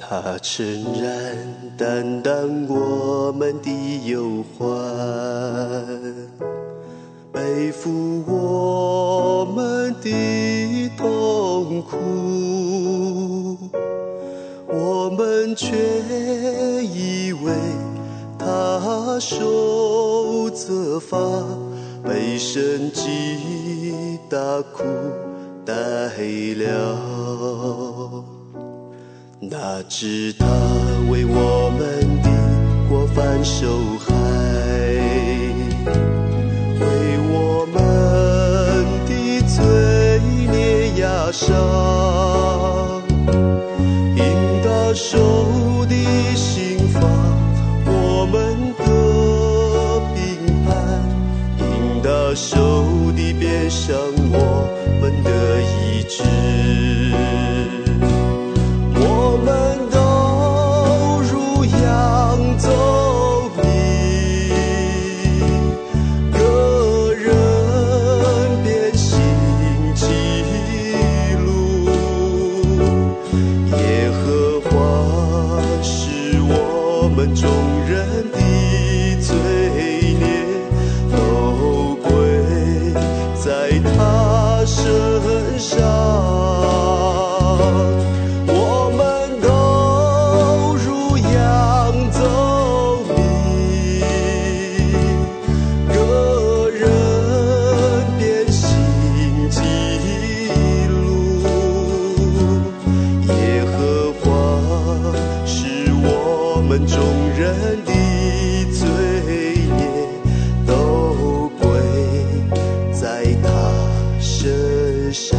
他诚然担当我们的忧患，背负我们的痛苦，我们却以为他受责罚，被神击打苦待了。哪知他为我们的过犯受害，为我们的罪孽压伤，因他受的刑罚，我们得平安，因他受的鞭伤，我们得医治。我们都如羊走迷，个人偏行己路，耶和华使我们众人的罪孽都归在他身上。众人的罪孽都归在他身上。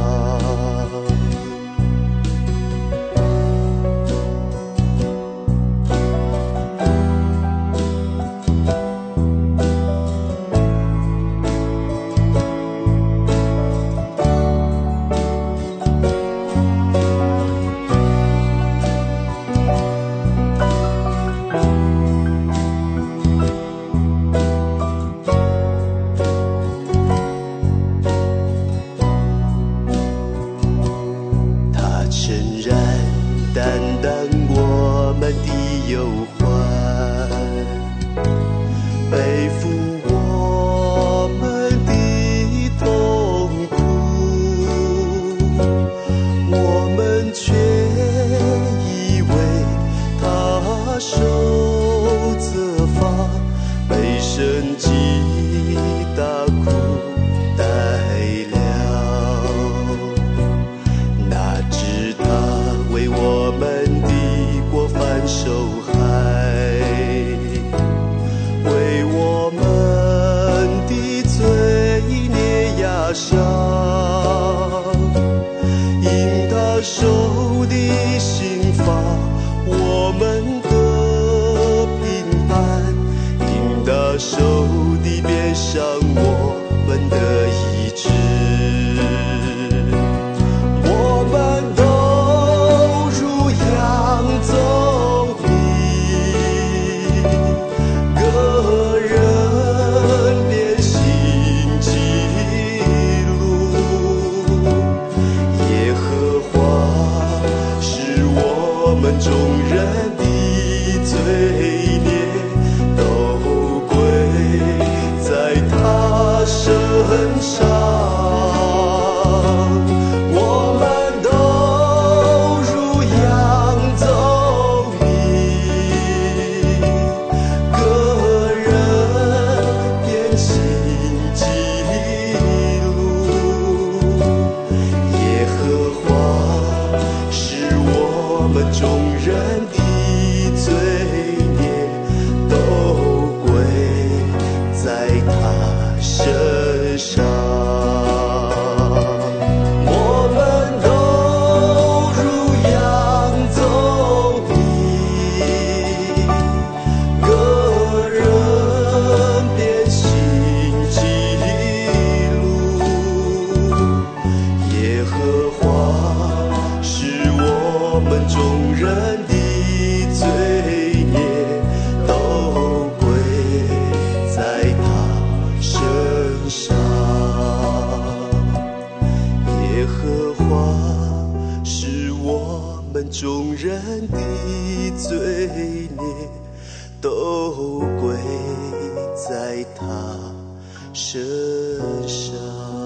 担当我们的忧患，背负我们的痛苦，我们却以为他受责罚，被神击打苦待了。哪知他为我们的过犯受害，为我们的罪孽压伤，因他受的刑罚，我们得平安，因他受的鞭伤，我们得医治。我们都如羊走迷，个人偏行己路，耶和华使我们众人的罪孽都归在他身上。众人的罪孽都归在他身上。我们都如羊走迷，个人偏行己路，耶和华使我们众人的罪孽都归在他身上，耶和华使我们众人人的罪孽都归在他身上。